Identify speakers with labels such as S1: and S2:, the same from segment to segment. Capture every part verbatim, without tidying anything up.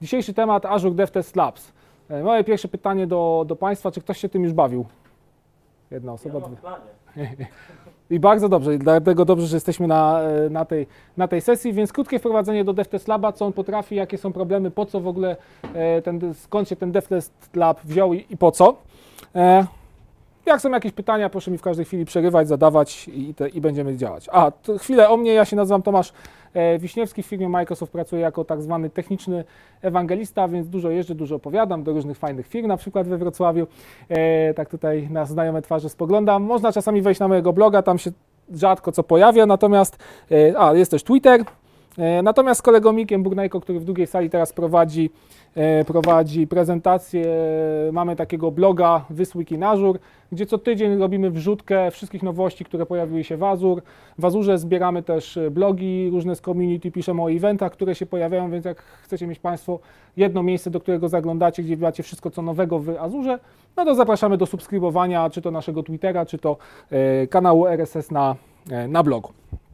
S1: Dzisiejszy temat Azure DevTest Labs. Moje pierwsze pytanie do, do Państwa, czy ktoś się tym już bawił? Jedna osoba,
S2: ja mam w planie.
S1: I bardzo dobrze, dlatego dobrze, że jesteśmy na, na, tej, na tej sesji, więc krótkie wprowadzenie do DevTest Laba, co on potrafi, jakie są problemy, po co w ogóle, ten, skąd się ten DevTest Lab wziął i, i po co. Jak są jakieś pytania, proszę mi w każdej chwili przerywać, zadawać i, te, i będziemy działać. A, to chwilę o mnie, ja się nazywam Tomasz Wiśniewski, w firmie Microsoft pracuję jako tak zwany techniczny ewangelista, więc dużo jeżdżę, dużo opowiadam do różnych fajnych firm, na przykład we Wrocławiu. E, tak tutaj na znajome twarze spoglądam. Można czasami wejść na mojego bloga, tam się rzadko co pojawia, natomiast, e, a jest też Twitter. E, natomiast z kolegą Mikiem Burnejko, który w drugiej sali teraz prowadzi, e, prowadzi prezentację, mamy takiego bloga This Week in Azure, gdzie co tydzień robimy wrzutkę wszystkich nowości, które pojawiły się w Azure. W Azurze zbieramy też blogi, różne z community, piszemy o eventach, które się pojawiają, więc jak chcecie mieć Państwo jedno miejsce, do którego zaglądacie, gdzie macie wszystko co nowego w Azurze, no to zapraszamy do subskrybowania, czy to naszego Twittera, czy to e, kanału R S S na, e, na blogu.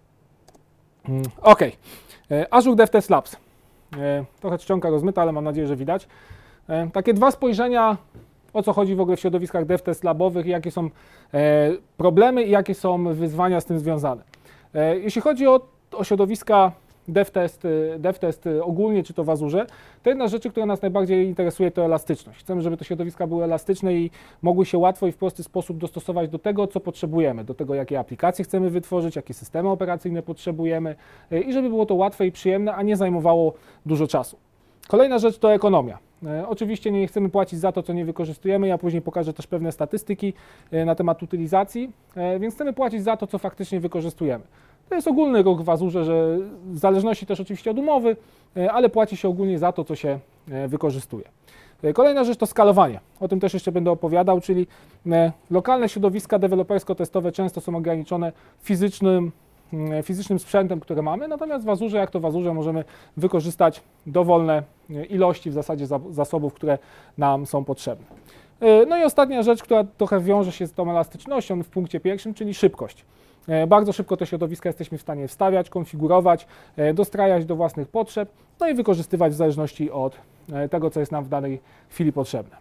S1: Mm, ok, e, Azure DevTest Labs. E, trochę czcionka rozmyta, ale mam nadzieję, że widać. E, takie dwa spojrzenia, o co chodzi w ogóle w środowiskach DevTest labowych, jakie są e, problemy i jakie są wyzwania z tym związane. E, jeśli chodzi o, o środowiska DevTest, DevTest ogólnie, czy to w Azurze, to jedna z rzeczy, która nas najbardziej interesuje, to elastyczność. Chcemy, żeby te środowiska były elastyczne i mogły się łatwo i w prosty sposób dostosować do tego, co potrzebujemy, do tego, jakie aplikacje chcemy wytworzyć, jakie systemy operacyjne potrzebujemy e, i żeby było to łatwe i przyjemne, a nie zajmowało dużo czasu. Kolejna rzecz to ekonomia. E, oczywiście nie chcemy płacić za to, co nie wykorzystujemy, ja później pokażę też pewne statystyki e, na temat utylizacji, e, więc chcemy płacić za to, co faktycznie wykorzystujemy. To jest ogólny ruch w Azurze, że w zależności też oczywiście od umowy, e, ale płaci się ogólnie za to, co się e, wykorzystuje. E, kolejna rzecz to skalowanie. O tym też jeszcze będę opowiadał, czyli e, lokalne środowiska dewelopersko-testowe często są ograniczone fizycznym fizycznym sprzętem, który mamy, natomiast w Azurze, jak to w Azurze, możemy wykorzystać dowolne ilości w zasadzie zasobów, które nam są potrzebne. No i ostatnia rzecz, która trochę wiąże się z tą elastycznością w punkcie pierwszym, czyli szybkość. Bardzo szybko te środowiska jesteśmy w stanie wstawiać, konfigurować, dostrajać do własnych potrzeb, no i wykorzystywać w zależności od tego, co jest nam w danej chwili potrzebne.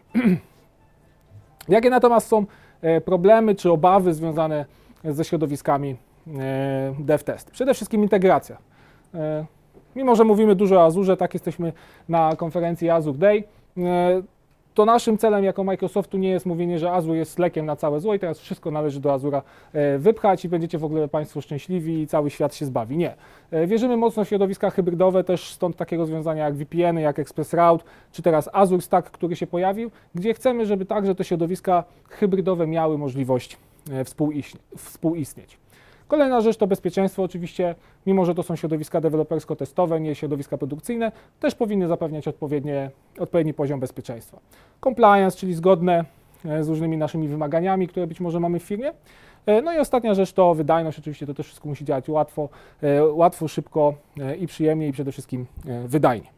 S1: Jakie natomiast są problemy czy obawy związane ze środowiskami DevTest? Przede wszystkim integracja. Mimo że mówimy dużo o Azurze, tak jesteśmy na konferencji Azure Day, to naszym celem jako Microsoftu nie jest mówienie, że Azure jest lekiem na całe zło i teraz wszystko należy do Azura wypchać i będziecie w ogóle Państwo szczęśliwi i cały świat się zbawi. Nie. Wierzymy mocno w środowiska hybrydowe, też stąd takie rozwiązania jak V P N y, jak ExpressRoute, czy teraz Azure Stack, który się pojawił, gdzie chcemy, żeby także te środowiska hybrydowe miały możliwość współistnieć. Kolejna rzecz to bezpieczeństwo. Oczywiście, mimo że to są środowiska dewelopersko-testowe, nie środowiska produkcyjne, też powinny zapewniać odpowiednie, odpowiedni poziom bezpieczeństwa. Compliance, czyli zgodne z różnymi naszymi wymaganiami, które być może mamy w firmie. No i ostatnia rzecz to wydajność. Oczywiście to też wszystko musi działać łatwo, łatwo, szybko i przyjemnie i przede wszystkim wydajnie.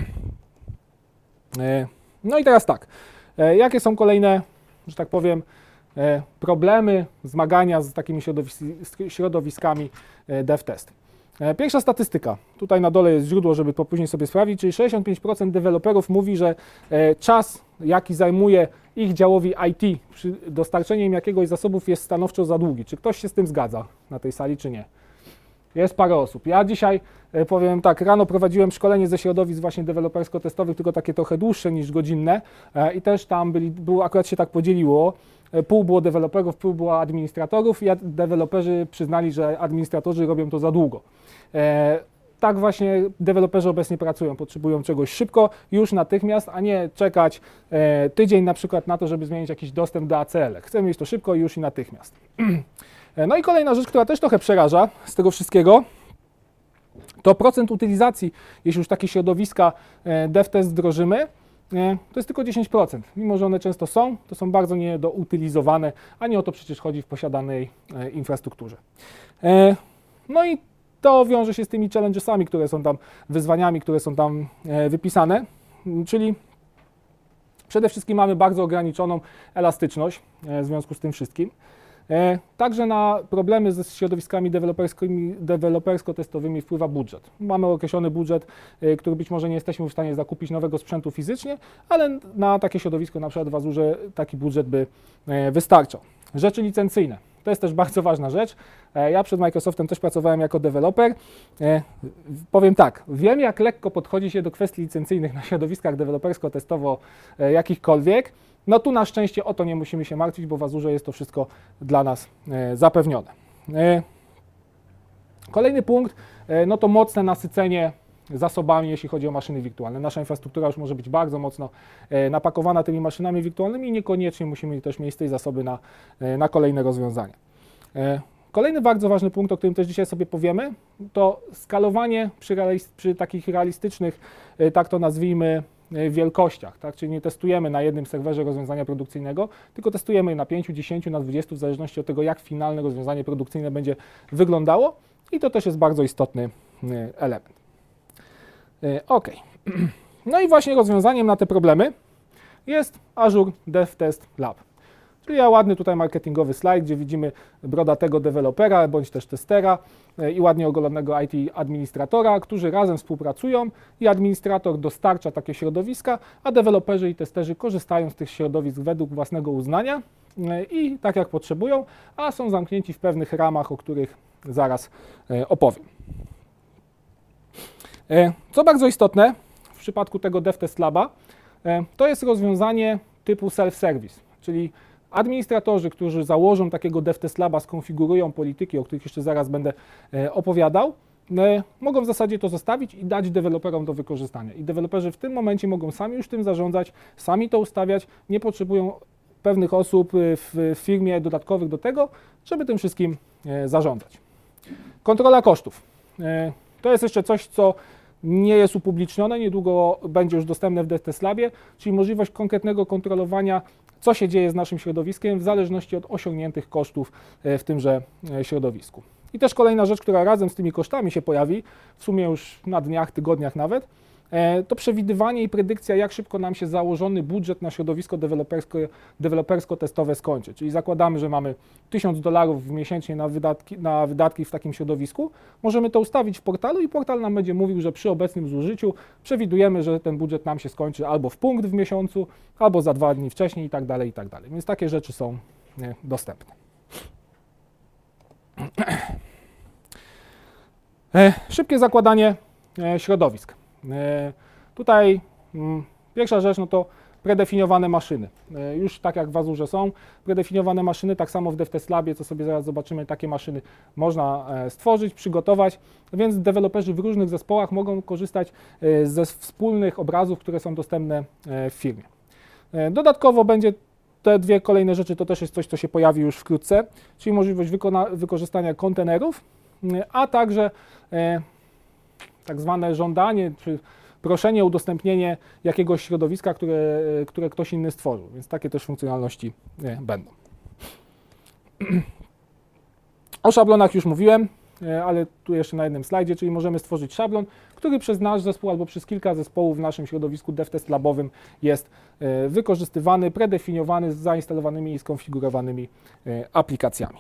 S1: No i teraz tak, jakie są kolejne, że tak powiem, problemy, zmagania z takimi środowiskami DevTest. Pierwsza statystyka. Tutaj na dole jest źródło, żeby to później sobie sprawdzić, czyli sześćdziesiąt pięć procent deweloperów mówi, że czas, jaki zajmuje ich działowi I T przy dostarczeniu im jakiegoś zasobów jest stanowczo za długi. Czy ktoś się z tym zgadza na tej sali, czy nie? Jest parę osób. Ja dzisiaj, powiem tak, rano prowadziłem szkolenie ze środowisk właśnie dewelopersko-testowych, tylko takie trochę dłuższe niż godzinne i też tam byli, było, akurat się tak podzieliło. Pół było deweloperów, pół było administratorów i deweloperzy przyznali, że administratorzy robią to za długo. E, tak właśnie deweloperzy obecnie pracują, potrzebują czegoś szybko, już natychmiast, a nie czekać e, tydzień na przykład na to, żeby zmienić jakiś dostęp do A C L. Chcemy mieć to szybko i już i natychmiast. E, no i kolejna rzecz, która też trochę przeraża z tego wszystkiego, to procent utylizacji, jeśli już takie środowiska e, DevTest wdrożymy, to jest tylko dziesięć procent. Mimo że one często są, to są bardzo niedoutylizowane, a nie o to przecież chodzi w posiadanej infrastrukturze. No i to wiąże się z tymi challengesami, które są tam, wyzwaniami, które są tam wypisane, czyli przede wszystkim mamy bardzo ograniczoną elastyczność w związku z tym wszystkim. Także na problemy ze środowiskami dewelopersko-testowymi wpływa budżet. Mamy określony budżet, który być może nie jesteśmy w stanie zakupić nowego sprzętu fizycznie, ale na takie środowisko, na przykład w Azurze, taki budżet by wystarczał. Rzeczy licencyjne. To jest też bardzo ważna rzecz. Ja przed Microsoftem też pracowałem jako deweloper. Powiem tak, wiem jak lekko podchodzi się do kwestii licencyjnych na środowiskach dewelopersko-testowo jakichkolwiek. No tu na szczęście o to nie musimy się martwić, bo w Azurze jest to wszystko dla nas zapewnione. Kolejny punkt, no to mocne nasycenie zasobami, jeśli chodzi o maszyny wirtualne. Nasza infrastruktura już może być bardzo mocno napakowana tymi maszynami wirtualnymi i niekoniecznie musimy też mieć tej zasoby na, na kolejne rozwiązania. Kolejny bardzo ważny punkt, o którym też dzisiaj sobie powiemy, to skalowanie przy, przy takich realistycznych, tak to nazwijmy, wielkościach, tak? Czyli nie testujemy na jednym serwerze rozwiązania produkcyjnego, tylko testujemy je na pięciu, dziesięciu, na dwudziestu, w zależności od tego, jak finalne rozwiązanie produkcyjne będzie wyglądało i to też jest bardzo istotny element. Ok. No i właśnie rozwiązaniem na te problemy jest Azure DevTest Lab. Czyli ja ładny tutaj marketingowy slajd, gdzie widzimy brodatego dewelopera bądź też testera i ładnie ogolonego I T administratora, którzy razem współpracują i administrator dostarcza takie środowiska, a deweloperzy i testerzy korzystają z tych środowisk według własnego uznania i tak jak potrzebują, a są zamknięci w pewnych ramach, o których zaraz opowiem. Co bardzo istotne w przypadku tego DevTest Laba, to jest rozwiązanie typu self-service, czyli administratorzy, którzy założą takiego DevTest Laba, skonfigurują polityki, o których jeszcze zaraz będę opowiadał, mogą w zasadzie to zostawić i dać deweloperom do wykorzystania. I deweloperzy w tym momencie mogą sami już tym zarządzać, sami to ustawiać, nie potrzebują pewnych osób w firmie dodatkowych do tego, żeby tym wszystkim zarządzać. Kontrola kosztów. To jest jeszcze coś, co nie jest upublicznione, niedługo będzie już dostępne w DevTest Labie, czyli możliwość konkretnego kontrolowania, co się dzieje z naszym środowiskiem w zależności od osiągniętych kosztów w tymże środowisku. I też kolejna rzecz, która razem z tymi kosztami się pojawi, w sumie już na dniach, tygodniach nawet, to przewidywanie i predykcja, jak szybko nam się założony budżet na środowisko dewelopersko, dewelopersko-testowe skończy. Czyli zakładamy, że mamy tysiąc dolarów miesięcznie na wydatki, na wydatki w takim środowisku. Możemy to ustawić w portalu i portal nam będzie mówił, że przy obecnym zużyciu przewidujemy, że ten budżet nam się skończy albo w punkt w miesiącu, albo za dwa dni wcześniej i tak dalej, i tak dalej. Więc takie rzeczy są dostępne. Szybkie zakładanie środowisk. Tutaj pierwsza rzecz, no to predefiniowane maszyny. Już tak jak w Azurze są predefiniowane maszyny, tak samo w DevTest Labie, co sobie zaraz zobaczymy, takie maszyny można stworzyć, przygotować, więc deweloperzy w różnych zespołach mogą korzystać ze wspólnych obrazów, które są dostępne w firmie. Dodatkowo będzie te dwie kolejne rzeczy, to też jest coś, co się pojawi już wkrótce, czyli możliwość wykorzystania kontenerów, a także tak zwane żądanie, czy proszenie o udostępnienie jakiegoś środowiska, które, które ktoś inny stworzył, więc takie też funkcjonalności będą. O szablonach już mówiłem, ale tu jeszcze na jednym slajdzie, czyli możemy stworzyć szablon, który przez nasz zespół albo przez kilka zespołów w naszym środowisku DevTest Labowym jest wykorzystywany, predefiniowany z zainstalowanymi i skonfigurowanymi aplikacjami.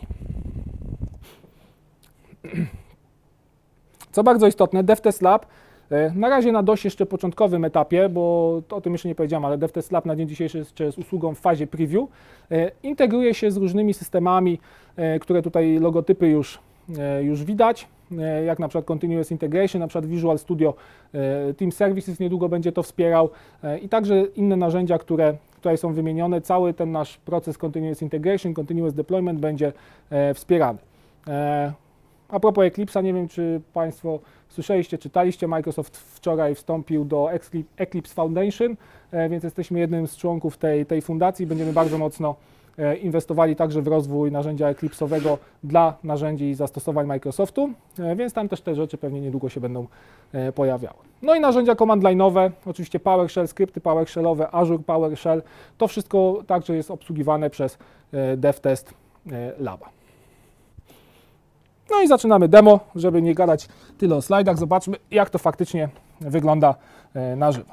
S1: Co bardzo istotne, DevTest Lab na razie na dość jeszcze początkowym etapie, bo o tym jeszcze nie powiedziałem, ale DevTest Lab na dzień dzisiejszy jest, jest usługą w fazie preview, integruje się z różnymi systemami, które tutaj logotypy już, już widać, jak na przykład Continuous Integration, na przykład Visual Studio Team Services niedługo będzie to wspierał i także inne narzędzia, które tutaj są wymienione. Cały ten nasz proces Continuous Integration, Continuous Deployment będzie wspierany. A propos Eclipse'a, nie wiem, czy Państwo słyszeliście, czytaliście, Microsoft wczoraj wstąpił do Eclipse Foundation, więc jesteśmy jednym z członków tej, tej fundacji. Będziemy bardzo mocno inwestowali także w rozwój narzędzia Eclipse'owego dla narzędzi i zastosowań Microsoftu, więc tam też te rzeczy pewnie niedługo się będą pojawiały. No i narzędzia command line'owe, oczywiście PowerShell, skrypty PowerShellowe, Azure PowerShell, to wszystko także jest obsługiwane przez DevTest Laba. No i zaczynamy demo, żeby nie gadać tyle o slajdach. Zobaczmy, jak to faktycznie wygląda na żywo.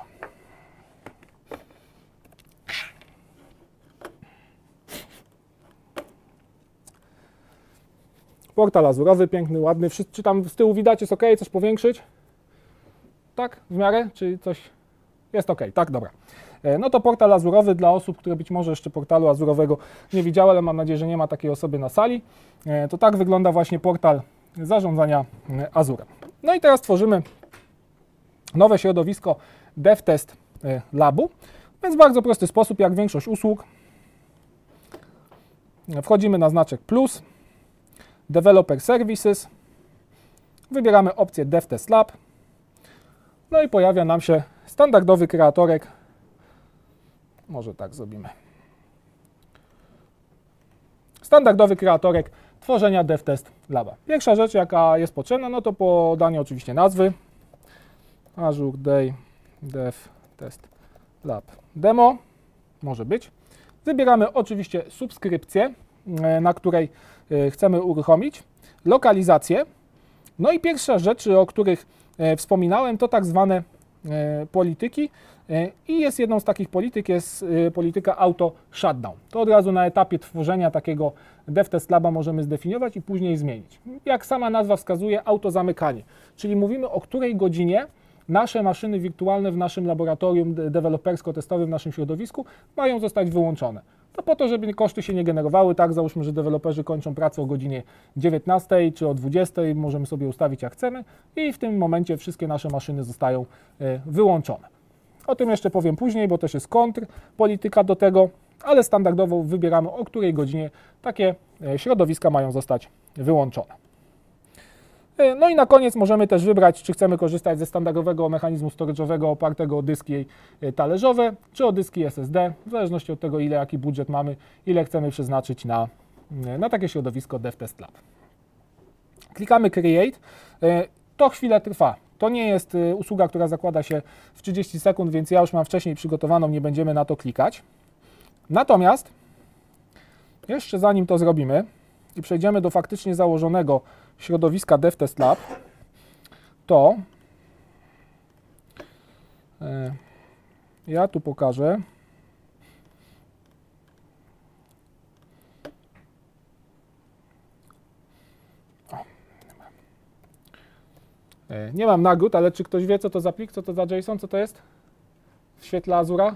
S1: Portal azurowy, piękny, ładny. Czy tam z tyłu widać, jest ok? Coś powiększyć? Tak? W miarę? Czy coś? Jest ok, tak? Dobra. No to portal azurowy dla osób, które być może jeszcze portalu azurowego nie widziały, ale mam nadzieję, że nie ma takiej osoby na sali. To tak wygląda właśnie portal zarządzania Azurem. No i teraz tworzymy nowe środowisko DevTest Labu, więc w bardzo prosty sposób, jak większość usług. Wchodzimy na znaczek plus, Developer Services, wybieramy opcję DevTest Lab, no i pojawia nam się standardowy kreatorek. Może tak zrobimy. Standardowy kreatorek tworzenia DevTest Laba. Pierwsza rzecz, jaka jest potrzebna, no to podanie oczywiście nazwy. Azure Day DevTest Lab Demo. Może być. Wybieramy oczywiście subskrypcję, na której chcemy uruchomić. Lokalizację. No i pierwsza rzeczy, o których wspominałem, to tak zwane polityki. I jest jedną z takich polityk, jest polityka auto shutdown. To od razu na etapie tworzenia takiego DevTest Laba możemy zdefiniować i później zmienić. Jak sama nazwa wskazuje, auto zamykanie, czyli mówimy, o której godzinie nasze maszyny wirtualne w naszym laboratorium dewelopersko-testowym, w naszym środowisku mają zostać wyłączone. To po to, żeby koszty się nie generowały, tak, załóżmy, że deweloperzy kończą pracę o godzinie dziewiętnastej czy o dwudziestej, możemy sobie ustawić jak chcemy i w tym momencie wszystkie nasze maszyny zostają wyłączone. O tym jeszcze powiem później, bo też jest kontrpolityka do tego, ale standardowo wybieramy, o której godzinie takie środowiska mają zostać wyłączone. No i na koniec możemy też wybrać, czy chcemy korzystać ze standardowego mechanizmu storage'owego opartego o dyski talerzowe, czy o dyski S S D, w zależności od tego, ile jaki budżet mamy, ile chcemy przeznaczyć na, na takie środowisko DevTest Lab. Klikamy Create. To chwilę trwa. To nie jest usługa, która zakłada się w trzydzieści sekund, więc ja już mam wcześniej przygotowaną, nie będziemy na to klikać. Natomiast jeszcze zanim to zrobimy i przejdziemy do faktycznie założonego środowiska DevTest Lab, to ja tu pokażę. Nie mam nagród, ale czy ktoś wie, co to za plik, co to za JSON, co to jest w świetle Azura?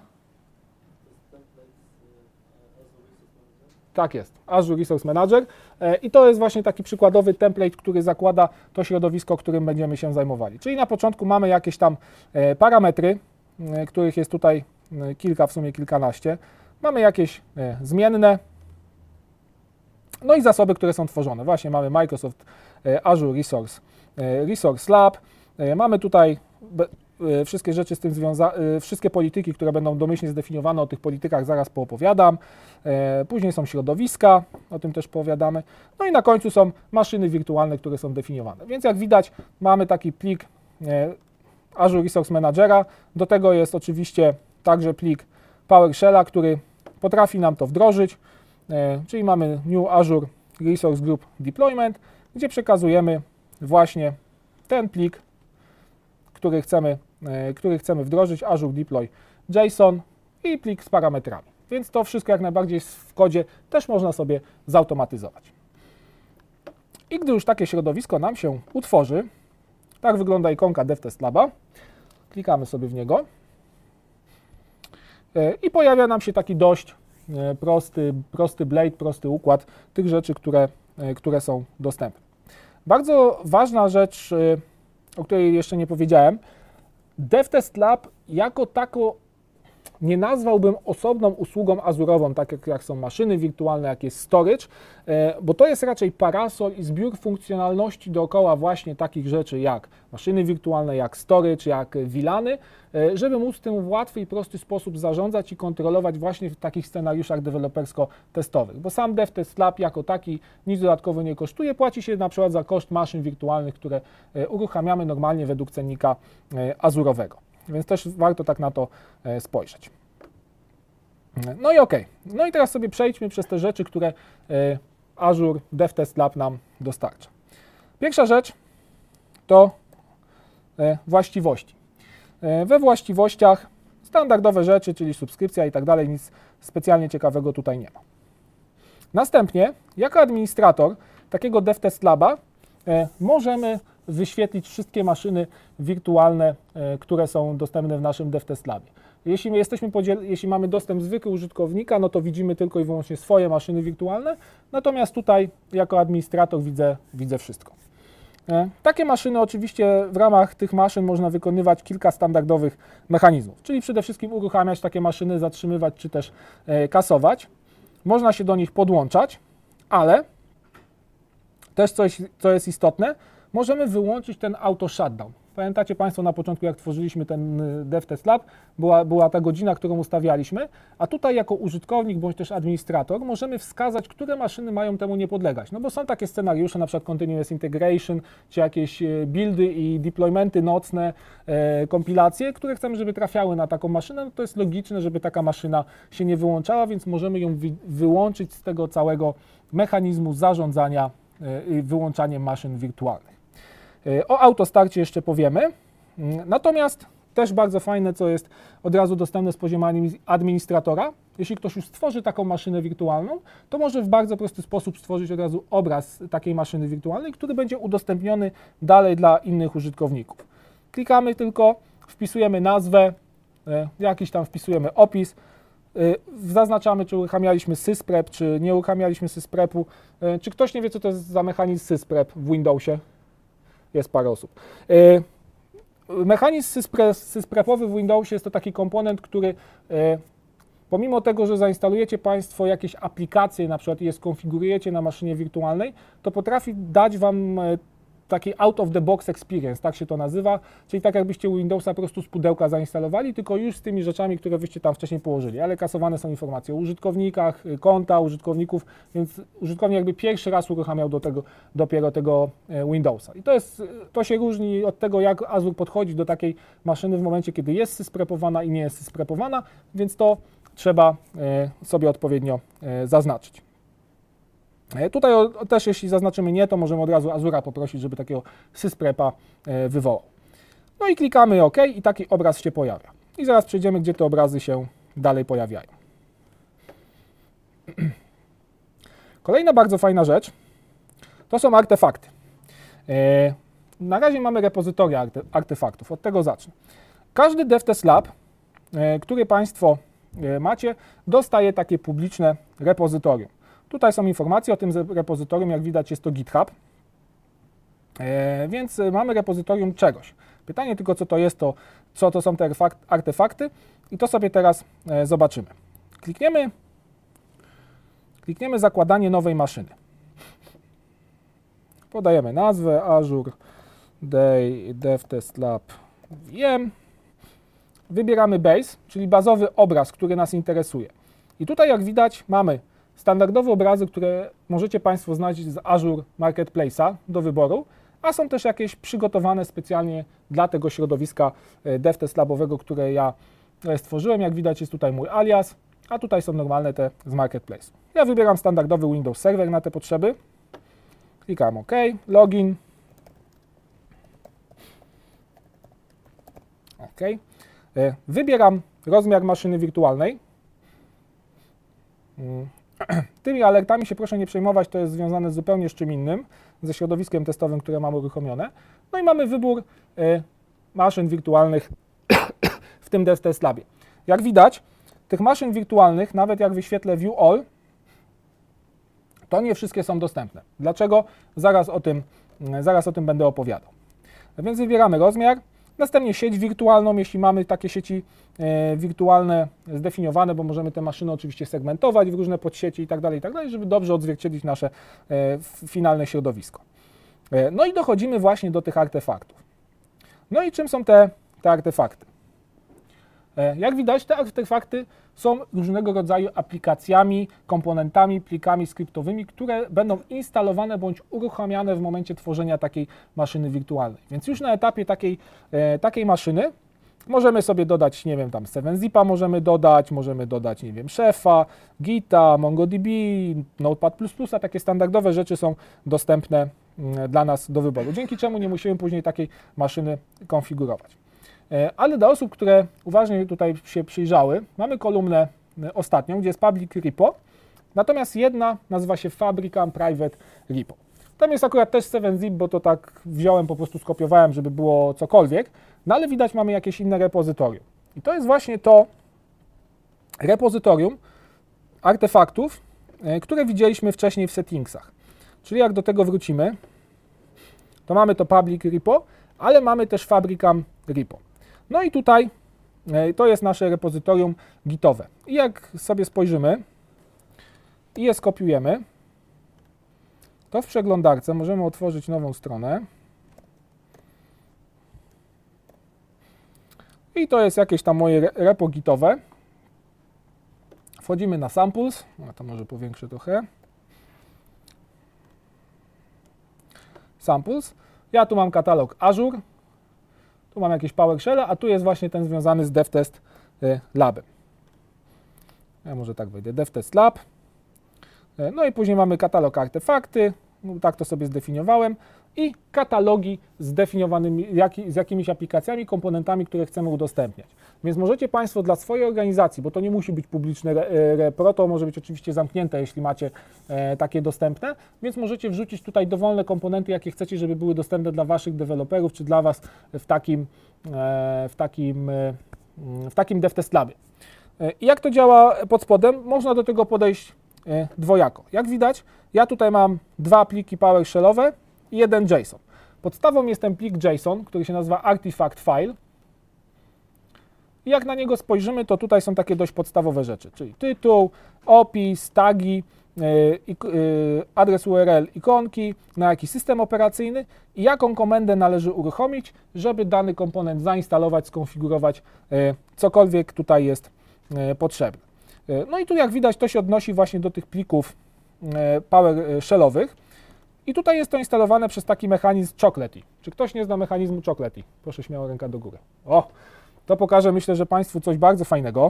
S1: Tak jest, Azure Resource Manager i to jest właśnie taki przykładowy template, który zakłada to środowisko, którym będziemy się zajmowali. Czyli na początku mamy jakieś tam parametry, których jest tutaj kilka, w sumie kilkanaście. Mamy jakieś zmienne, no i zasoby, które są tworzone. Właśnie mamy Microsoft Azure Resource, Resource Lab, mamy tutaj wszystkie rzeczy z tym związane, wszystkie polityki, które będą domyślnie zdefiniowane, o tych politykach zaraz poopowiadam. Później są środowiska, o tym też poowiadamy. No i na końcu są maszyny wirtualne, które są definiowane. Więc jak widać, mamy taki plik Azure Resource Managera. Do tego jest oczywiście także plik PowerShella, który potrafi nam to wdrożyć. Czyli mamy New Azure Resource Group Deployment, gdzie przekazujemy właśnie ten plik, który chcemy, który chcemy wdrożyć, Azure Deploy JSON i plik z parametrami. Więc to wszystko jak najbardziej w kodzie też można sobie zautomatyzować. I gdy już takie środowisko nam się utworzy, tak wygląda ikonka DevTest Laba, klikamy sobie w niego i pojawia nam się taki dość prosty, prosty blade, prosty układ tych rzeczy, które, które są dostępne. Bardzo ważna rzecz, o której jeszcze nie powiedziałem, DevTest Lab jako tako nie nazwałbym osobną usługą azurową, tak jak, jak są maszyny wirtualne, jak jest storage, bo to jest raczej parasol i zbiór funkcjonalności dookoła właśnie takich rzeczy jak maszyny wirtualne, jak storage, jak vilany, żeby móc tym w łatwy i prosty sposób zarządzać i kontrolować właśnie w takich scenariuszach dewelopersko-testowych, bo sam DevTest Lab jako taki nic dodatkowo nie kosztuje, płaci się na przykład za koszt maszyn wirtualnych, które uruchamiamy normalnie według cennika azurowego. Więc też warto tak na to spojrzeć. No i ok. No i teraz sobie przejdźmy przez te rzeczy, które Azure DevTest Lab nam dostarcza. Pierwsza rzecz to właściwości. We właściwościach standardowe rzeczy, czyli subskrypcja i tak dalej, nic specjalnie ciekawego tutaj nie ma. Następnie, jako administrator, takiego DevTest Laba możemy wyświetlić wszystkie maszyny wirtualne, które są dostępne w naszym DevTest Labie. Jeśli, my jesteśmy podziel- jeśli mamy dostęp zwykły użytkownika, no to widzimy tylko i wyłącznie swoje maszyny wirtualne, natomiast tutaj jako administrator widzę, widzę wszystko. Takie maszyny oczywiście w ramach tych maszyn można wykonywać kilka standardowych mechanizmów, czyli przede wszystkim uruchamiać takie maszyny, zatrzymywać czy też kasować. Można się do nich podłączać, ale też coś, co jest istotne, możemy wyłączyć ten auto shutdown. Pamiętacie Państwo na początku, jak tworzyliśmy ten DevTest Lab, była, była ta godzina, którą ustawialiśmy, a tutaj jako użytkownik bądź też administrator możemy wskazać, które maszyny mają temu nie podlegać. No bo są takie scenariusze, na przykład Continuous Integration, czy jakieś buildy i deploymenty nocne, e, kompilacje, które chcemy, żeby trafiały na taką maszynę. No to jest logiczne, żeby taka maszyna się nie wyłączała, więc możemy ją wy, wyłączyć z tego całego mechanizmu zarządzania i e, wyłączaniem maszyn wirtualnych. O autostarcie jeszcze powiemy, natomiast też bardzo fajne, co jest od razu dostępne z poziomu administratora. Jeśli ktoś już stworzy taką maszynę wirtualną, to może w bardzo prosty sposób stworzyć od razu obraz takiej maszyny wirtualnej, który będzie udostępniony dalej dla innych użytkowników. Klikamy tylko, wpisujemy nazwę, jakiś tam wpisujemy opis, zaznaczamy, czy uruchamialiśmy sysprep, czy nie uruchamialiśmy sysprepu. Czy ktoś nie wie, co to jest za mechanizm sysprep w Windowsie? Jest parę osób. Mechanizm sysprepowy w Windowsie jest to taki komponent, który pomimo tego, że zainstalujecie Państwo jakieś aplikacje, na przykład je skonfigurujecie na maszynie wirtualnej, to potrafi dać Wam taki out of the box experience, tak się to nazywa, czyli tak jakbyście Windowsa po prostu z pudełka zainstalowali, tylko już z tymi rzeczami, które wyście tam wcześniej położyli, ale kasowane są informacje o użytkownikach, konta użytkowników, więc użytkownik jakby pierwszy raz uruchamiał do tego dopiero tego Windowsa. I to jest, to się różni od tego, jak Azure podchodzi do takiej maszyny w momencie, kiedy jest sysprepowana i nie jest sysprepowana, więc to trzeba sobie odpowiednio zaznaczyć. Tutaj też, jeśli zaznaczymy nie, to możemy od razu Azura poprosić, żeby takiego sysprepa wywołał. No i klikamy OK i taki obraz się pojawia. I zaraz przejdziemy, gdzie te obrazy się dalej pojawiają. Kolejna bardzo fajna rzecz to są artefakty. Na razie mamy repozytoria artefaktów, od tego zacznę. Każdy DevTest Lab, który Państwo macie, dostaje takie publiczne repozytorium. Tutaj są informacje o tym repozytorium, jak widać jest to GitHub, e, więc mamy repozytorium czegoś. Pytanie tylko, co to jest, to co to są te artefakty i to sobie teraz e, zobaczymy. Klikniemy, klikniemy zakładanie nowej maszyny. Podajemy nazwę Azure Day DevTest Lab V M. Wybieramy Base, czyli bazowy obraz, który nas interesuje. I tutaj, jak widać, mamy standardowe obrazy, które możecie Państwo znaleźć z Azure Marketplace'a do wyboru, a są też jakieś przygotowane specjalnie dla tego środowiska DevTest Labowego, które ja stworzyłem. Jak widać, jest tutaj mój alias, a tutaj są normalne te z Marketplace'u. Ja wybieram standardowy Windows Server na te potrzeby. Klikam OK, login. OK. Wybieram rozmiar maszyny wirtualnej. Tymi alertami się proszę nie przejmować, to jest związane zupełnie z czym innym, ze środowiskiem testowym, które mamy uruchomione. No i mamy wybór y, maszyn wirtualnych w tym DevTest Labie. Jak widać, tych maszyn wirtualnych, nawet jak wyświetlę View All, to nie wszystkie są dostępne. Dlaczego? Zaraz o tym, zaraz o tym będę opowiadał. A więc wybieramy rozmiar. Następnie sieć wirtualną, jeśli mamy takie sieci e, wirtualne zdefiniowane, bo możemy te maszyny oczywiście segmentować w różne podsieci i tak dalej, i tak dalej, żeby dobrze odzwierciedlić nasze e, finalne środowisko. E, no i dochodzimy właśnie do tych artefaktów. No i czym są te, te artefakty? E, jak widać, te artefakty są różnego rodzaju aplikacjami, komponentami, plikami skryptowymi, które będą instalowane bądź uruchamiane w momencie tworzenia takiej maszyny wirtualnej. Więc już na etapie takiej, e, takiej maszyny możemy sobie dodać, nie wiem, tam seven zipa możemy dodać, możemy dodać, nie wiem, Shefa, Gita, MongoDB, Notepad plus plus, a takie standardowe rzeczy są dostępne m, dla nas do wyboru, dzięki czemu nie musimy później takiej maszyny konfigurować. Ale dla osób, które uważnie tutaj się przyjrzały, mamy kolumnę ostatnią, gdzie jest public repo, natomiast jedna nazywa się Fabricam Private Repo. Tam jest akurat też seven zip, bo to tak wziąłem, po prostu skopiowałem, żeby było cokolwiek, no ale widać, mamy jakieś inne repozytorium. I to jest właśnie to repozytorium artefaktów, które widzieliśmy wcześniej w settingsach. Czyli jak do tego wrócimy, to mamy to public repo, ale mamy też fabricam repo. No i tutaj to jest nasze repozytorium gitowe. I jak sobie spojrzymy i je skopiujemy, to w przeglądarce możemy otworzyć nową stronę. I to jest jakieś tam moje repo gitowe. Wchodzimy na samples, no to może powiększę trochę. Samples. Ja tu mam katalog Azure, tu mam jakieś PowerShell, a tu jest właśnie ten związany z DevTest Labem. Ja może tak wejdę, DevTest Lab. No i później mamy katalog artefakty, no tak to sobie zdefiniowałem, i katalogi zdefiniowanymi jak, z jakimiś aplikacjami, komponentami, które chcemy udostępniać. Więc możecie Państwo dla swojej organizacji, bo to nie musi być publiczne repro, to może być oczywiście zamknięte, jeśli macie e, takie dostępne, więc możecie wrzucić tutaj dowolne komponenty, jakie chcecie, żeby były dostępne dla Waszych deweloperów, czy dla Was w takim, e, w takim, e, w takim DevTest Labie. E, I jak to działa pod spodem? Można do tego podejść e, dwojako. Jak widać, ja tutaj mam dwa pliki PowerShellowe i jeden JSON. Podstawą jest ten plik JSON, który się nazywa Artifact File. I jak na niego spojrzymy, to tutaj są takie dość podstawowe rzeczy, czyli tytuł, opis, tagi, yy, yy, adres U R L, ikonki, na jaki system operacyjny i jaką komendę należy uruchomić, żeby dany komponent zainstalować, skonfigurować, yy, cokolwiek tutaj jest yy, potrzebne. Yy, no i tu jak widać, to się odnosi właśnie do tych plików yy, PowerShellowych. I tutaj jest to instalowane przez taki mechanizm Chocolatey. Czy ktoś nie zna mechanizmu Chocolatey? Proszę śmiało, ręka do góry. O, to pokażę, myślę, że Państwu coś bardzo fajnego.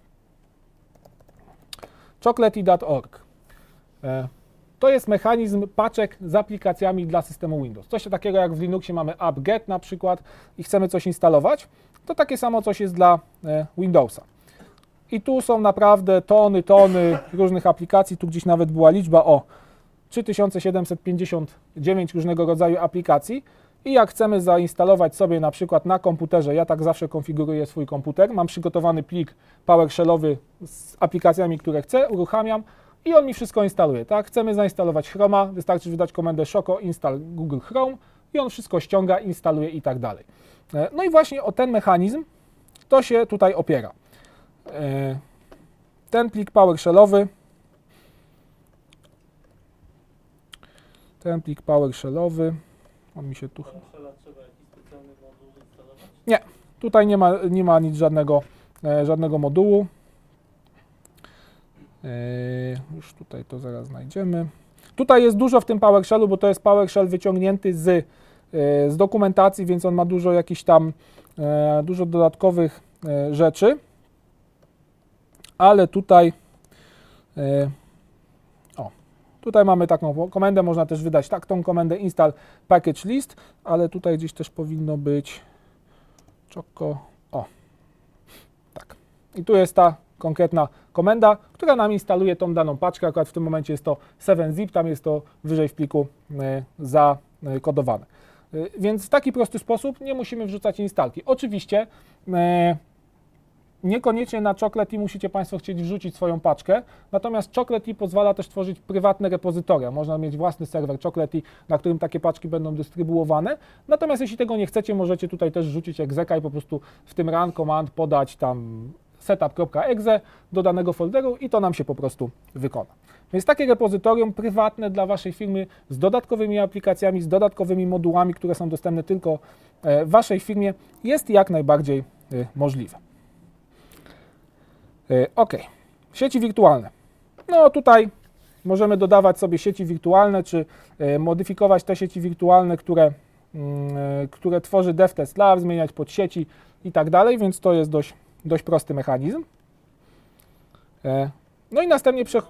S1: chocolatey kropka org. To jest mechanizm paczek z aplikacjami dla systemu Windows. Coś takiego jak w Linuxie mamy apt-get na przykład i chcemy coś instalować, to takie samo coś jest dla Windowsa. I tu są naprawdę tony, tony różnych aplikacji, tu gdzieś nawet była liczba o trzy tysiące siedemset pięćdziesiąt dziewięć różnego rodzaju aplikacji i jak chcemy zainstalować sobie na przykład na komputerze, ja tak zawsze konfiguruję swój komputer, mam przygotowany plik PowerShellowy z aplikacjami, które chcę, uruchamiam i on mi wszystko instaluje, tak? Chcemy zainstalować Chroma, wystarczy wydać komendę choco install Google Chrome i on wszystko ściąga, instaluje i tak dalej. No i właśnie o ten mechanizm to się tutaj opiera. Ten plik PowerShellowy Ten plik PowerShellowy, on mi się tu... Nie, tutaj nie ma, nie ma nic żadnego, e, żadnego modułu. E, już tutaj to zaraz znajdziemy. Tutaj jest dużo w tym PowerShellu, bo to jest PowerShell wyciągnięty z, e, z dokumentacji, więc on ma dużo jakichś tam, e, dużo dodatkowych e, rzeczy. Ale tutaj... E, Tutaj mamy taką komendę, można też wydać tak, tą komendę install package list, ale tutaj gdzieś też powinno być choco, o, tak. I tu jest ta konkretna komenda, która nam instaluje tą daną paczkę, akurat w tym momencie jest to seven zip, tam jest to wyżej w pliku y, zakodowane. Y, więc w taki prosty sposób nie musimy wrzucać instalki. Oczywiście y, niekoniecznie na Chocolatey musicie Państwo chcieć wrzucić swoją paczkę, natomiast Chocolatey pozwala też tworzyć prywatne repozytoria. Można mieć własny serwer Chocolatey, na którym takie paczki będą dystrybuowane. Natomiast jeśli tego nie chcecie, możecie tutaj też wrzucić execa i po prostu w tym run command podać tam setup kropka exe do danego folderu i to nam się po prostu wykona. Więc takie repozytorium prywatne dla Waszej firmy z dodatkowymi aplikacjami, z dodatkowymi modułami, które są dostępne tylko w Waszej firmie, jest jak najbardziej możliwe. Ok, sieci wirtualne. No tutaj możemy dodawać sobie sieci wirtualne, czy modyfikować te sieci wirtualne, które, które tworzy DevTest Lab, zmieniać pod sieci i tak dalej, więc to jest dość, dość prosty mechanizm. No i następnie prze...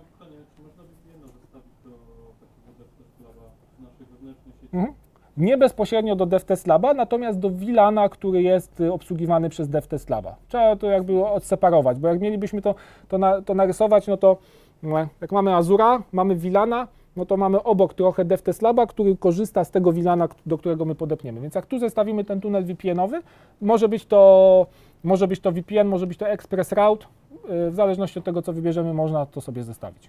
S1: Mhm. Nie bezpośrednio do DevTest Laba, natomiast do VLANa, który jest obsługiwany przez DevTest Laba. Trzeba to jakby odseparować, bo jak mielibyśmy to, to, na, to narysować, no to jak mamy Azura, mamy VLANa, no to mamy obok trochę DevTest Laba, który korzysta z tego VLANa, do którego my podepniemy. Więc jak tu zestawimy ten tunel V P N-owy, może być to, może być to V P N, może być to Express Route, w zależności od tego, co wybierzemy, można to sobie zestawić.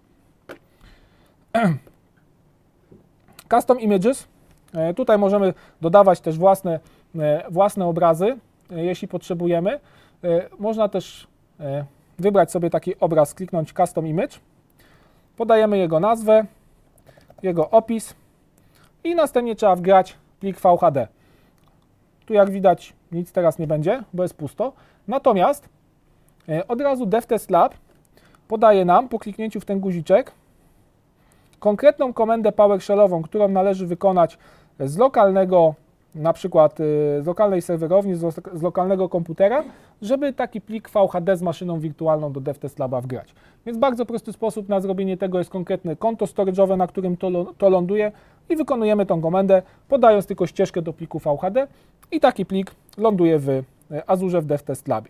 S1: Custom Images. Tutaj możemy dodawać też własne, własne obrazy, jeśli potrzebujemy. Można też wybrać sobie taki obraz, kliknąć Custom Image, podajemy jego nazwę, jego opis i następnie trzeba wgrać plik V H D. Tu jak widać nic teraz nie będzie, bo jest pusto. Natomiast od razu DevTest Lab podaje nam po kliknięciu w ten guziczek konkretną komendę PowerShellową, którą należy wykonać z lokalnego, na przykład z lokalnej serwerowni, z lokalnego komputera, żeby taki plik V H D z maszyną wirtualną do DevTest Laba wgrać. Więc bardzo prosty sposób na zrobienie tego jest konkretne konto storage'owe, na którym to, to ląduje i wykonujemy tą komendę, podając tylko ścieżkę do pliku V H D i taki plik ląduje w Azure w DevTest Labie.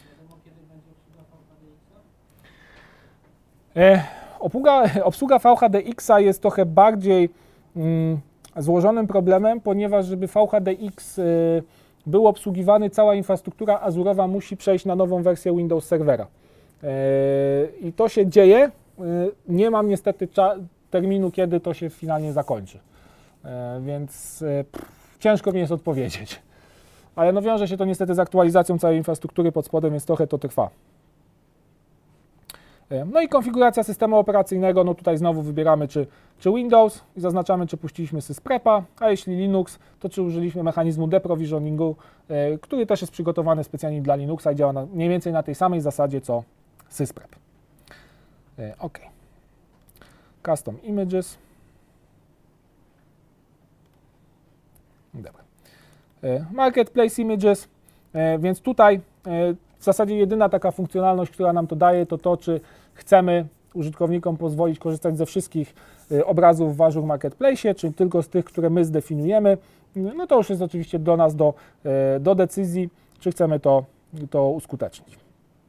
S1: Obsługa, obsługa V H D X-a jest trochę bardziej mm, złożonym problemem, ponieważ żeby V H D X y, był obsługiwany, cała infrastruktura azurowa musi przejść na nową wersję Windows Servera. Y, I to się dzieje. Y, nie mam niestety terminu, kiedy to się finalnie zakończy. Y, więc y, pff, ciężko mi jest odpowiedzieć. Ale no wiąże się to niestety z aktualizacją całej infrastruktury pod spodem, więc trochę to trwa. No i konfiguracja systemu operacyjnego, no tutaj znowu wybieramy czy, czy Windows i zaznaczamy, czy puściliśmy sysprepa, a jeśli Linux, to czy użyliśmy mechanizmu deprovisioningu, y, który też jest przygotowany specjalnie dla Linuxa i działa na, mniej więcej na tej samej zasadzie co sysprep. Y, OK. Custom Images. Dobra. Y, Marketplace Images, y, więc tutaj y, w zasadzie jedyna taka funkcjonalność, która nam to daje, to to, czy chcemy użytkownikom pozwolić korzystać ze wszystkich obrazów w Azure Marketplace, czy tylko z tych, które my zdefiniujemy. No to już jest oczywiście do nas, do, do decyzji, czy chcemy to, to uskutecznić.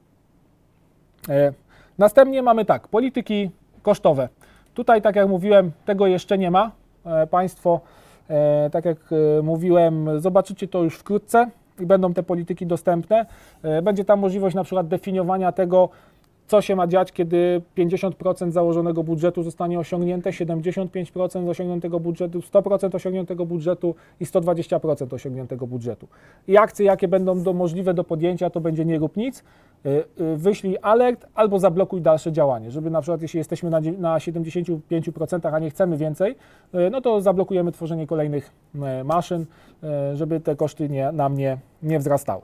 S1: Następnie mamy tak, polityki kosztowe. Tutaj, tak jak mówiłem, tego jeszcze nie ma. Państwo, tak jak mówiłem, zobaczycie to już wkrótce i będą te polityki dostępne. Będzie tam możliwość na przykład definiowania tego, co się ma dziać, kiedy pięćdziesiąt procent założonego budżetu zostanie osiągnięte, siedemdziesiąt pięć procent osiągniętego budżetu, sto procent osiągniętego budżetu i sto dwadzieścia procent osiągniętego budżetu. I akcje, jakie będą do, możliwe do podjęcia, to będzie nie rób nic, wyślij alert albo zablokuj dalsze działanie, żeby na przykład jeśli jesteśmy na, na siedemdziesięciu pięciu procentach, a nie chcemy więcej, no to zablokujemy tworzenie kolejnych maszyn, żeby te koszty nie, nam nie, nie wzrastały.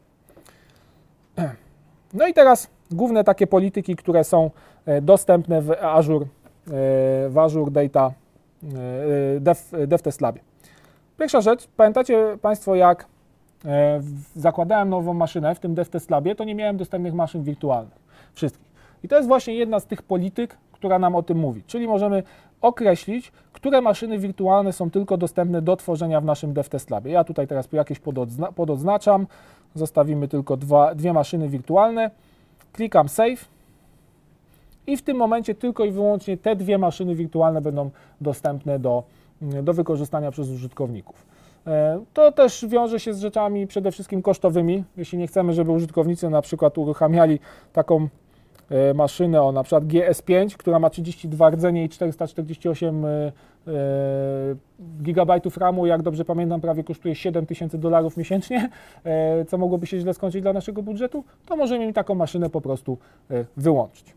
S1: No i teraz główne takie polityki, które są dostępne w Azure, w Azure Data Dev, DevTest Labie. Pierwsza rzecz, pamiętacie Państwo, jak zakładałem nową maszynę w tym DevTest Labie, to nie miałem dostępnych maszyn wirtualnych, wszystkich. I to jest właśnie jedna z tych polityk, która nam o tym mówi, czyli możemy określić, które maszyny wirtualne są tylko dostępne do tworzenia w naszym DevTest Labie. Ja tutaj teraz jakieś pododzna pododznaczam, zostawimy tylko dwa, dwie maszyny wirtualne, klikam Save i w tym momencie tylko i wyłącznie te dwie maszyny wirtualne będą dostępne do, do wykorzystania przez użytkowników. To też wiąże się z rzeczami przede wszystkim kosztowymi. Jeśli nie chcemy, żeby użytkownicy na przykład uruchamiali taką maszynę o na przykład G S pięć, która ma trzydzieści dwa rdzenie i czterysta czterdzieści osiem gigabajtów ramu, jak dobrze pamiętam, prawie kosztuje siedem tysięcy dolarów miesięcznie, co mogłoby się źle skończyć dla naszego budżetu, to możemy im taką maszynę po prostu wyłączyć.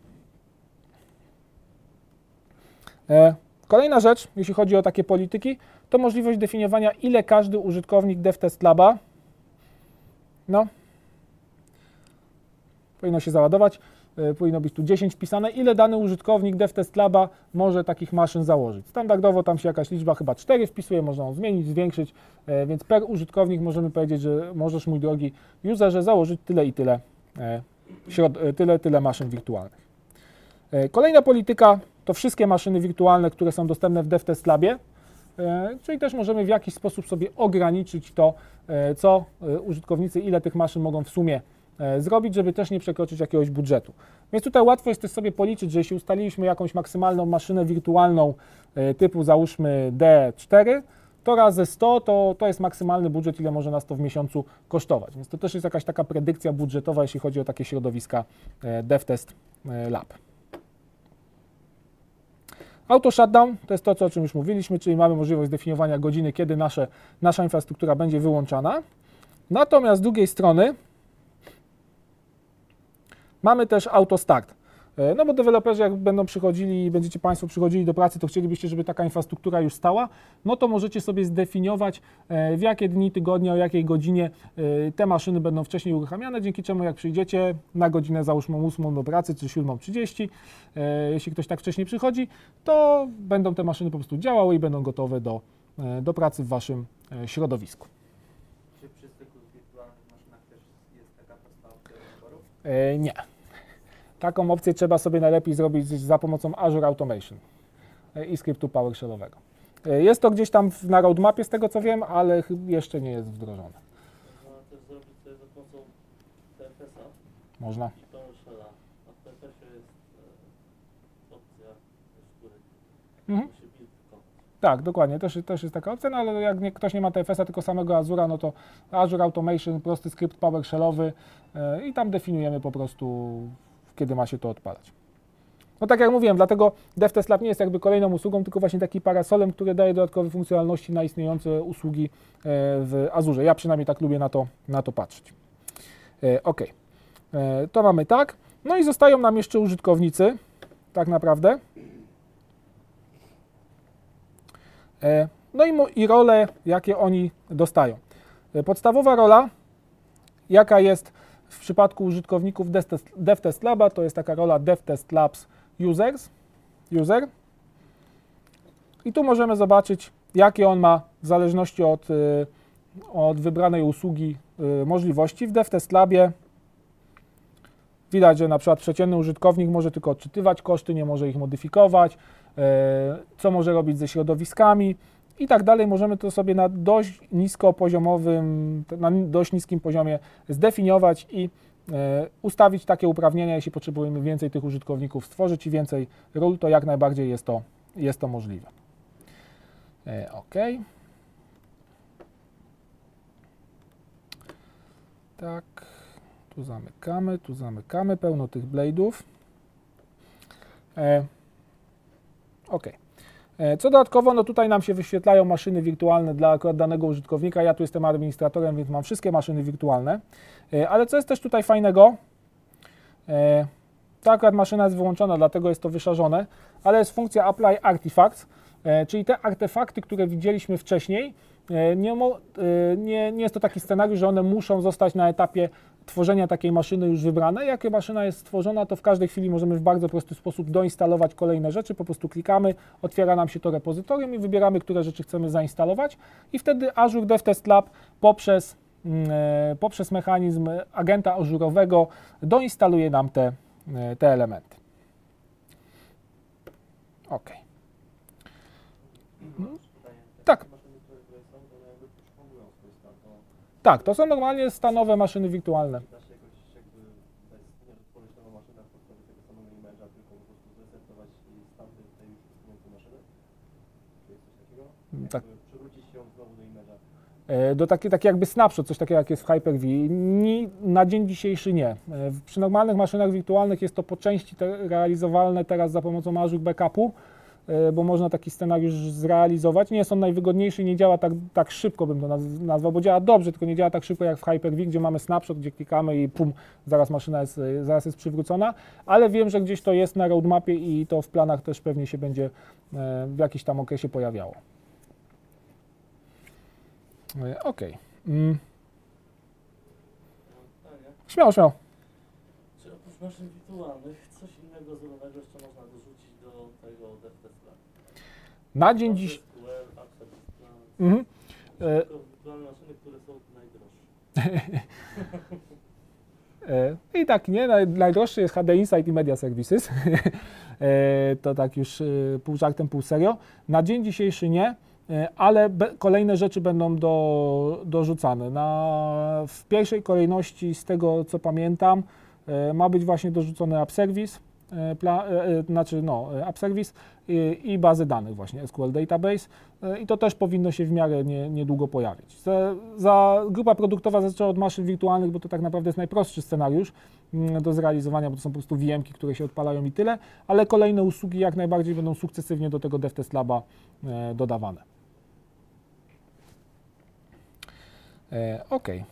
S1: Kolejna rzecz, jeśli chodzi o takie polityki, to możliwość definiowania, ile każdy użytkownik DevTest Laba, no, powinno się załadować, powinno być tu dziesięć wpisane, ile dany użytkownik DevTest Laba może takich maszyn założyć. Standardowo tam się jakaś liczba chyba cztery wpisuje, można ją zmienić, zwiększyć, więc per użytkownik możemy powiedzieć, że możesz, mój drogi userze, założyć tyle i tyle, tyle, tyle maszyn wirtualnych. Kolejna polityka to wszystkie maszyny wirtualne, które są dostępne w DevTest Labie, czyli też możemy w jakiś sposób sobie ograniczyć to, co użytkownicy, ile tych maszyn mogą w sumie e, zrobić, żeby też nie przekroczyć jakiegoś budżetu. Więc tutaj łatwo jest też sobie policzyć, że jeśli ustaliliśmy jakąś maksymalną maszynę wirtualną e, typu załóżmy D cztery, to razy sto to, to jest maksymalny budżet, ile może nas to w miesiącu kosztować. Więc to też jest jakaś taka predykcja budżetowa, jeśli chodzi o takie środowiska e, DevTest e, Lab. Auto shutdown to jest to, co, o czym już mówiliśmy, czyli mamy możliwość zdefiniowania godziny, kiedy nasze, nasza infrastruktura będzie wyłączana. Natomiast z drugiej strony mamy też auto start. No bo deweloperzy jak będą przychodzili, będziecie Państwo przychodzili do pracy, to chcielibyście, żeby taka infrastruktura już stała, no to możecie sobie zdefiniować, w jakie dni tygodnia, o jakiej godzinie te maszyny będą wcześniej uruchamiane, dzięki czemu jak przyjdziecie na godzinę załóżmy ósmą do pracy, czy siódmą trzydzieści, jeśli ktoś tak wcześniej przychodzi, to będą te maszyny po prostu działały i będą gotowe do, do pracy w Waszym środowisku.
S2: Czy przy styku z wirtualnych maszynach też jest taka prosta opcja wyboru?
S1: E, nie. Taką opcję trzeba sobie najlepiej zrobić za pomocą Azure Automation i skryptu PowerShellowego. Jest to gdzieś tam na roadmapie z tego co wiem, ale jeszcze nie jest wdrożone.
S2: Można też zrobić sobie za pomocą T F S-a
S1: Można.
S2: i PowerShella. A w T F S-ie jest e, opcja, z której
S1: Mhm.
S2: się build code.
S1: Tak, dokładnie, też, też jest taka opcja, no ale jak nie, ktoś nie ma T F S-a, tylko samego Azura, no to Azure Automation, prosty skrypt PowerShellowy yy, i tam definiujemy po prostu, kiedy ma się to odpalać. No tak jak mówiłem, dlatego DevTest Lab nie jest jakby kolejną usługą, tylko właśnie taki parasolem, który daje dodatkowe funkcjonalności na istniejące usługi yy, w Azurze. Ja przynajmniej tak lubię na to, na to patrzeć. Yy, ok, yy, to mamy tak. No i zostają nam jeszcze użytkownicy, tak naprawdę. No i, i role, jakie oni dostają. Podstawowa rola, jaka jest w przypadku użytkowników DevTest, DevTest Laba, to jest taka rola DevTest Labs Users, User. I tu możemy zobaczyć, jakie on ma w zależności od, od wybranej usługi możliwości. W DevTest Labie widać, że na przykład przeciętny użytkownik może tylko odczytywać koszty, nie może ich modyfikować, co może robić ze środowiskami i tak dalej. Możemy to sobie na dość niskopoziomowym, na dość niskim poziomie zdefiniować i ustawić takie uprawnienia, jeśli potrzebujemy więcej tych użytkowników stworzyć i więcej ról, to jak najbardziej jest to, jest to możliwe. OK. Tak. Tu zamykamy, tu zamykamy, pełno tych blade'ów. E, ok. E, co dodatkowo, no tutaj nam się wyświetlają maszyny wirtualne dla akurat danego użytkownika. Ja tu jestem administratorem, więc mam wszystkie maszyny wirtualne. E, ale co jest też tutaj fajnego, e, ta akurat maszyna jest wyłączona, dlatego jest to wyszarzone, ale jest funkcja Apply Artifacts, e, czyli te artefakty, które widzieliśmy wcześniej, e, nie, mo, e, nie, nie jest to taki scenariusz, że one muszą zostać na etapie tworzenia takiej maszyny już wybrane. Jak maszyna jest stworzona, to w każdej chwili możemy w bardzo prosty sposób doinstalować kolejne rzeczy. Po prostu klikamy, otwiera nam się to repozytorium i wybieramy, które rzeczy chcemy zainstalować. I wtedy Azure DevTest Lab poprzez, e, poprzez mechanizm agenta ażurowego doinstaluje nam te, e, te elementy. OK. Tak. Tak, to są normalnie stanowe maszyny wirtualne. Tak. Do taki, taki jakby snapshot, coś takiego jak jest w Hyper-V. Ni, na dzień dzisiejszy nie. Przy normalnych maszynach wirtualnych jest to po części te, realizowalne teraz za pomocą Azure Backupu, bo można taki scenariusz zrealizować. Nie jest on najwygodniejszy, nie działa tak, tak szybko, bym to nazwał, bo działa dobrze, tylko nie działa tak szybko jak w Hyper-V, gdzie mamy snapshot, gdzie klikamy i pum, zaraz maszyna jest, zaraz jest przywrócona, ale wiem, że gdzieś to jest na roadmapie i to w planach też pewnie się będzie w jakimś tam okresie pojawiało. OK. Mm. Śmiało, śmiało.
S2: Czy oprócz maszyn wirtualnych coś innego zielonego jeszcze można dorzucić do tego DevTest Lab?
S1: Na dzień dziś... Mhm.
S2: Tylko wirtualne maszyny, które są najdroższe.
S1: I tak, nie? Najdroższy jest H D Insight i Media Services. To tak już pół żartem, pół serio. Na dzień dzisiejszy nie. ale be, kolejne rzeczy będą do, dorzucane. Na, w pierwszej kolejności, z tego co pamiętam, ma być właśnie dorzucony app service, pla, znaczy no, app service i, i bazy danych właśnie, S Q L Database, i to też powinno się w miarę nie, niedługo pojawić. Za, za grupa produktowa zaczęła od maszyn wirtualnych, bo to tak naprawdę jest najprostszy scenariusz do zrealizowania, bo to są po prostu V M ki, które się odpalają i tyle, ale kolejne usługi jak najbardziej będą sukcesywnie do tego DevTest Laba dodawane. E, ok. E,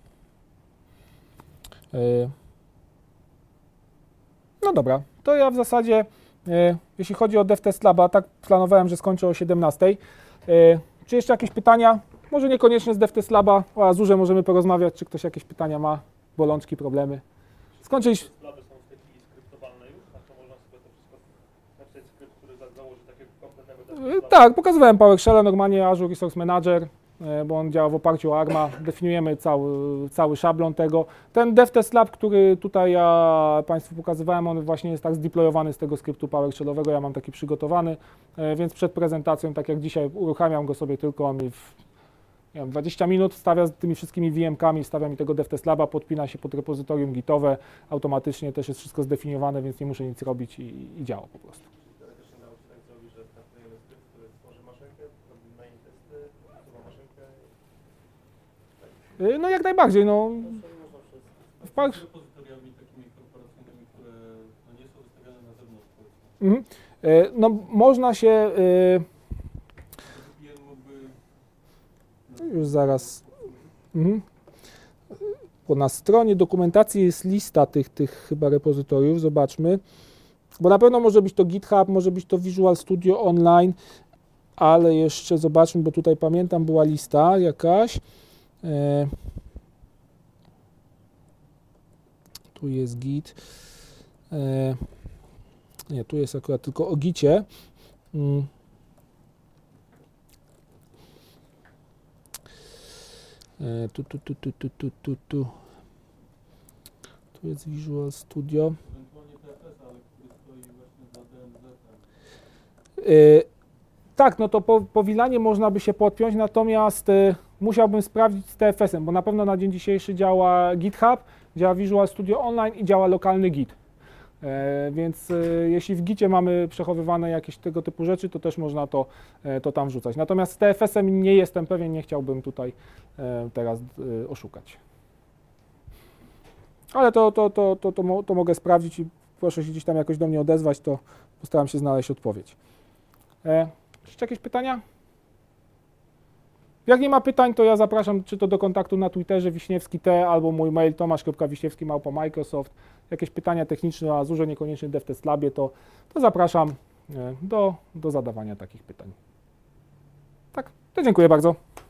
S1: no dobra, to ja w zasadzie, e, jeśli chodzi o DevTest Laba, tak planowałem, że skończę o siedemnastej. E, czy jeszcze jakieś pytania? Może niekoniecznie z DevTest Laba, o Azurze możemy porozmawiać, czy ktoś jakieś pytania ma, bolączki, problemy. Skończyć.
S3: Laby są w tej chwili skryptowalne już, na to można sobie to wszystko napisać skrypt, który założy takiego kompletnego.
S1: E, tak, pokazywałem PowerShell'a, normalnie Azure Resource Manager, bo on działa w oparciu o Arma, definiujemy cały, cały szablon tego. Ten DevTest Lab, który tutaj ja Państwu pokazywałem, on właśnie jest tak zdeployowany z tego skryptu PowerShellowego, ja mam taki przygotowany, więc przed prezentacją, tak jak dzisiaj, uruchamiam go sobie tylko, on mi w nie wiem, dwadzieścia minut stawia z tymi wszystkimi V M kami, stawia mi tego DevTest Laba, podpina się pod repozytorium gitowe, automatycznie też jest wszystko zdefiniowane, więc nie muszę nic robić i, i działa po prostu. No jak najbardziej, no. W park...
S2: repozytoriami takimi korporacyjnymi, które no, nie są wystawiane na zewnątrz,
S1: Mhm. No można się, już zaraz, mhm. Bo na stronie dokumentacji jest lista tych, tych chyba repozytoriów, zobaczmy, bo na pewno może być to GitHub, może być to Visual Studio Online, ale jeszcze zobaczmy, bo tutaj pamiętam była lista jakaś. E, tu jest Git. E, nie, tu jest akurat tylko o Gicie. Mm. E, tu, tu, tu, tu, tu, tu, tu, tu. Tu jest Visual Studio. E, tak, no to po, po wilanie można by się podpiąć, natomiast e, musiałbym sprawdzić z T F S em, bo na pewno na dzień dzisiejszy działa GitHub, działa Visual Studio Online i działa lokalny Git. E, więc e, jeśli w Gicie mamy przechowywane jakieś tego typu rzeczy, to też można to, e, to tam wrzucać. Natomiast z T F S em nie jestem pewien, nie chciałbym tutaj e, teraz e, oszukać. Ale to, to, to, to, to, mo, to mogę sprawdzić i proszę się gdzieś tam jakoś do mnie odezwać, to postaram się znaleźć odpowiedź. E, jeszcze jakieś pytania? Jak nie ma pytań, to ja zapraszam czy to do kontaktu na Twitterze Wiśniewski T albo mój mail tomasz kropka wiśniewski małpa Microsoft. Jakieś pytania techniczne o Azurze, niekoniecznie DevTest Labie, to, to zapraszam do, do zadawania takich pytań. Tak, to dziękuję bardzo.